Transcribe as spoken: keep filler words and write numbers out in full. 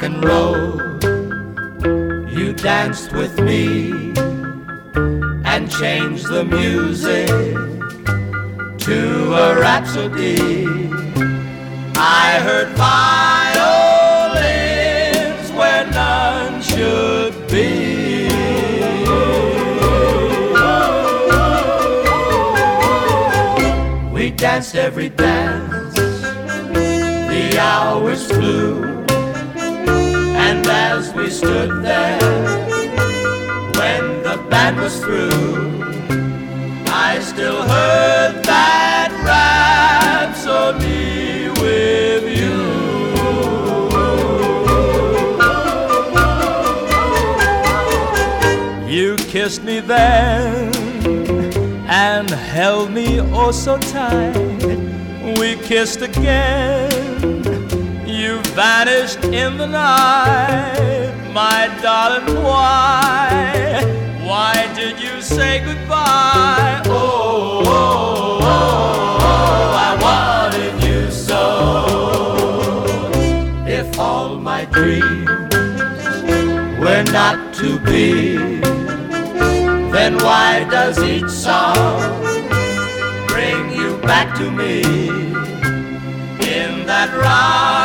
and roll. You danced with me and changed the music to a rhapsody. I heard violins where none should be. We danced every dance, the hours flew, and as we stood there, when the band was through, I still heard that rhapsody with you. You kissed me then and held me oh so tight. We kissed again, you vanished in the night. My darling, why, why did you say goodbye? Oh, oh, oh, oh, I wanted you so. If all my dreams were not to be, then why does each song bring you back to me in that rhyme?